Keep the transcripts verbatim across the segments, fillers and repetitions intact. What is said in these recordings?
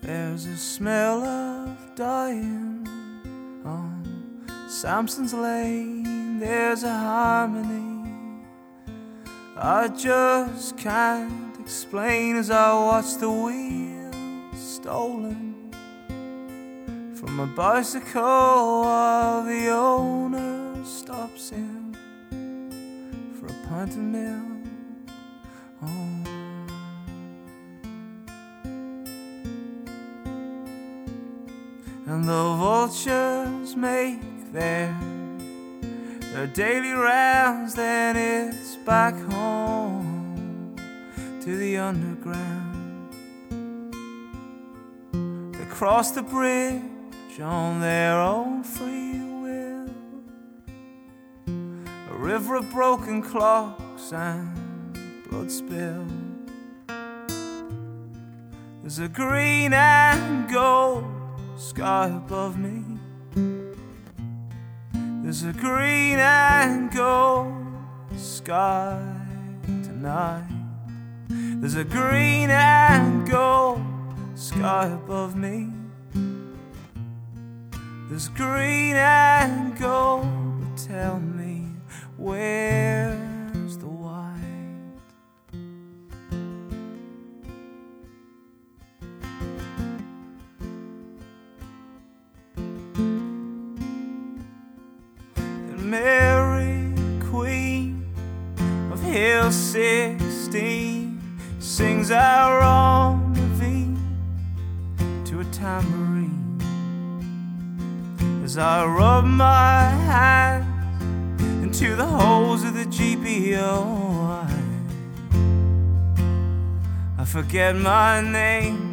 There's a smell of dying on Samson's Lane. There's a harmony I just can't explain as I watch the wheel stolen from a bicycle while the owner stops in for a pint of milk. Oh. And the vultures make their their daily rounds, then it's back home to the underground. They cross the bridge on their own free will, a river of broken clocks and blood spill. There's a green and gold sky above me. There's a green and gold sky tonight. There's a green and gold sky above me. There's green and gold, but tell me, where's the white? Mary, Queen of Hill sixteen, sings our own ravine to a tambourine. As I rub my hand into the holes of the G P O, I, I forget my name.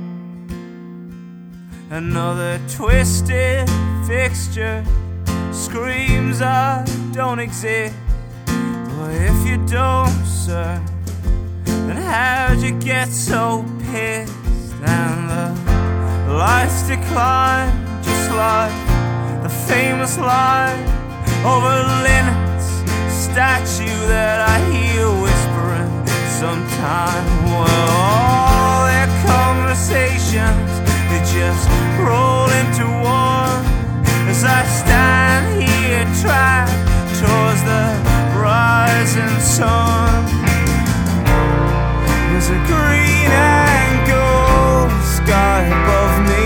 Another twisted fixture screams I don't exist. But if you don't, sir, then how'd you get so pissed? And the lights decline, just like the famous line over Lynette's statue that I hear whispering sometime. Well, all their conversations, they just roll into one as I stand here trapped towards the rising sun. There's a green and gold sky above me.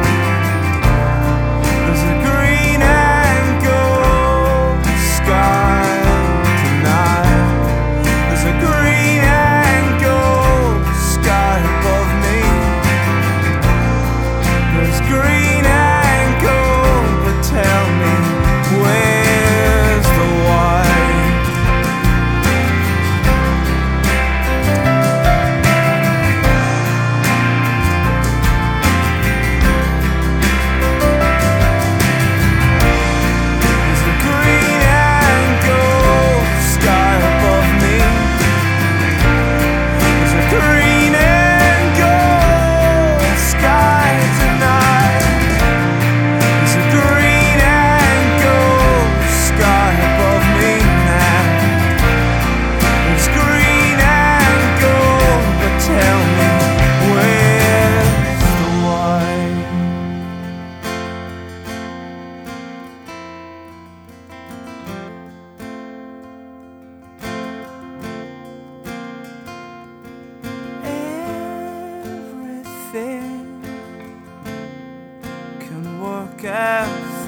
There's a green and gold sky tonight. There's a green and gold sky above me. There's green and gold, but tell me, where's the white? There's a green and gold sky above me. There's a green and gold sky tonight. There's a green and gold sky above me now. There's green and gold, but tell me, where's the white? Everything can work out